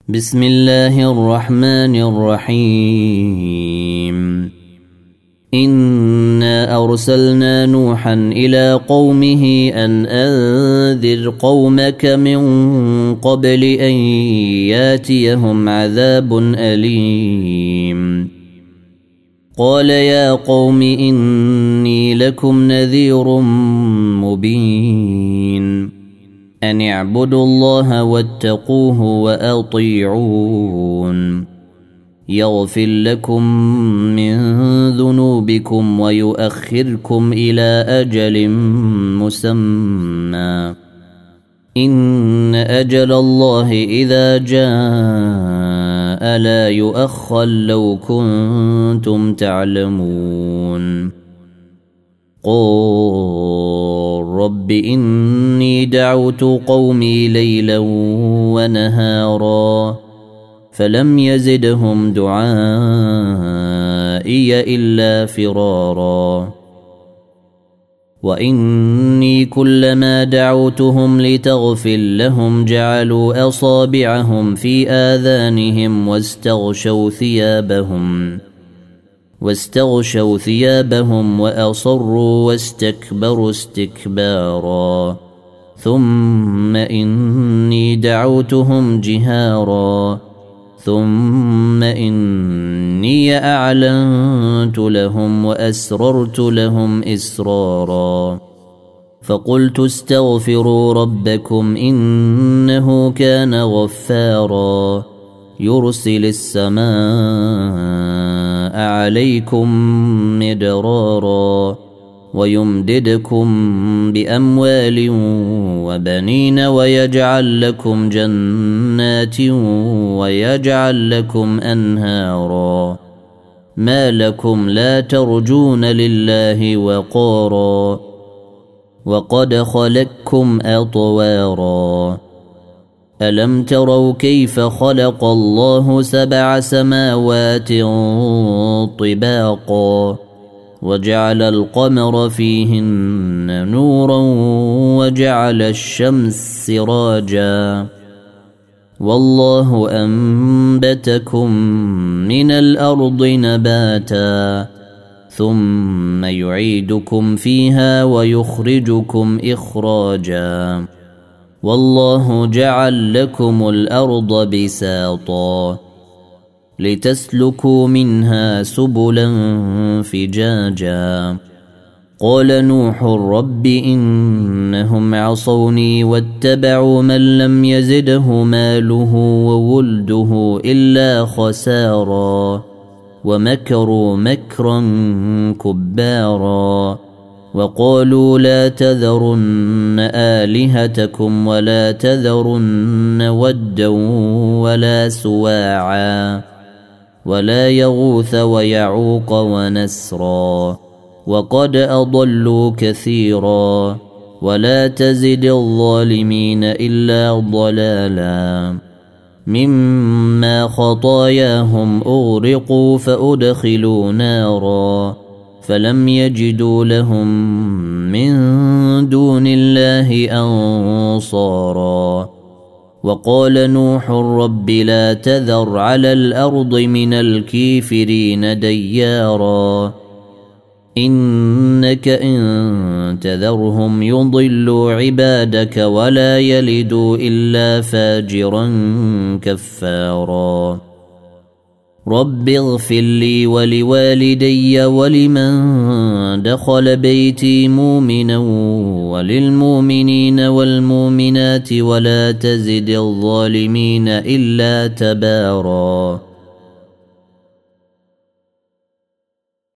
بسم الله الرحمن الرحيم. إنا أرسلنا نوحا إلى قومه أن أنذر قومك من قبل أن ياتيهم عذاب أليم. قال يا قوم إني لكم نذير مبين أن اعبدوا الله واتقوه وأطيعون يغفر لكم من ذنوبكم ويؤخركم إلى أجل مسمى إن أجل الله إذا جاء لا يؤخر لو كنتم تعلمون. قل رب إني دعوت قومي ليلا ونهارا فلم يزدهم دعائي إلا فرارا. وإني كلما دعوتهم لتغفر لهم جعلوا أصابعهم في آذانهم واستغشوا ثيابهم وأصروا واستكبروا استكبارا. ثم إني دعوتهم جهارا ثم إني أعلنت لهم وأسررت لهم إسرارا. فقلت استغفروا ربكم إنه كان غفارا يرسل السماء عليكم مدرارا ويمددكم بأموال وبنين ويجعل لكم جنات ويجعل لكم أنهارا. ما لكم لا ترجون لله وقارا وقد خلقكم أطوارا. ألم تروا كيف خلق الله 7 سماوات طباقا وجعل القمر فيهن نورا وجعل الشمس سراجا والله أنبتكم من الأرض نباتا ثم يعيدكم فيها ويخرجكم إخراجا والله جعل لكم الأرض بساطا لتسلكوا منها سبلا فجاجا. قال نوح رب إنهم عصوني واتبعوا من لم يزده ماله وولده إلا خسارا ومكروا مكرا كبارا. وقالوا لا تذرن آلهتكم ولا تذرن ودا ولا سواعا ولا يغوث ويعوق ونسرا وقد أضلوا كثيرا ولا تزد الظالمين إلا ضلالا. مما خطاياهم أغرقوا فأدخلوا نارا فلم يجدوا لهم من دون الله أنصارا. وقال نوح رب لا تذر على الأرض من الكافرين ديارا إنك إن تذرهم يضلوا عبادك ولا يلدوا إلا فاجرا كفارا. رب اغفر لي ولوالدي ولمن دخل بيتي مؤمنا وللمؤمنين والمؤمنات ولا تزد الظالمين إلا تبارا.